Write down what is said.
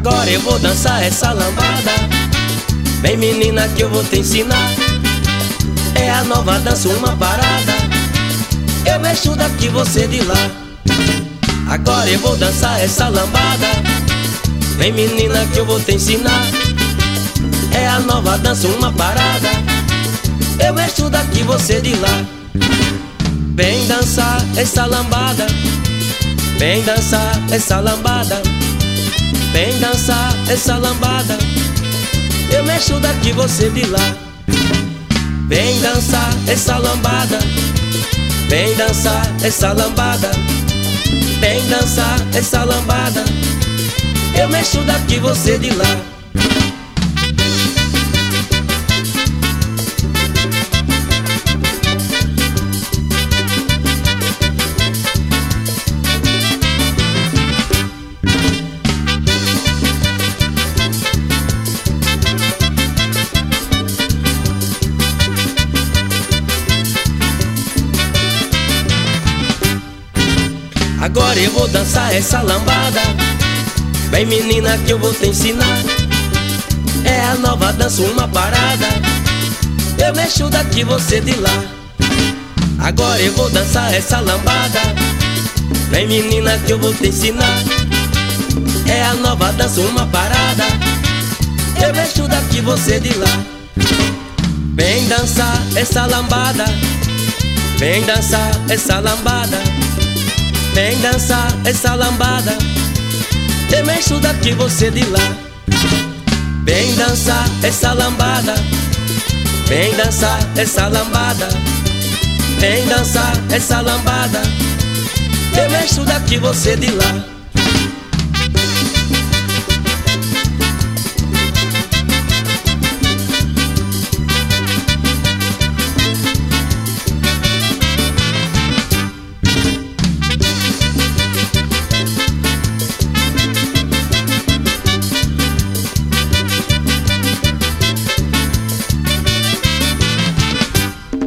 Agora eu vou dançar essa lambada. Vem menina que eu vou te ensinar. É a nova dança, uma parada. Eu mexo daqui, você de lá. Agora eu vou dançar essa lambada. Vem menina que eu vou te ensinar. É a nova dança, uma parada. Eu mexo daqui, você de lá. Vem dançar essa lambada. Vem dançar essa lambada. Vem dançar essa lambada. Eu mexo daqui, você de lá. Vem dançar essa lambada. Vem dançar essa lambada. Vem dançar essa lambada. Eu mexo daqui, você de lá. Agora eu vou dançar essa lambada. Vem menina que eu vou te ensinar. É a nova dança, uma parada. Eu mexo daqui, você de lá. Agora eu vou dançar essa lambada. Vem menina que eu vou te ensinar. É a nova dança, uma parada. Eu mexo daqui, você de lá. Vem dançar essa lambada. Vem dançar essa lambada. Vem dançar essa lambada. Eu mexo daqui, você de lá. Vem dançar essa lambada. Vem dançar essa lambada. Vem dançar essa lambada. Eu mexo daqui, você de lá.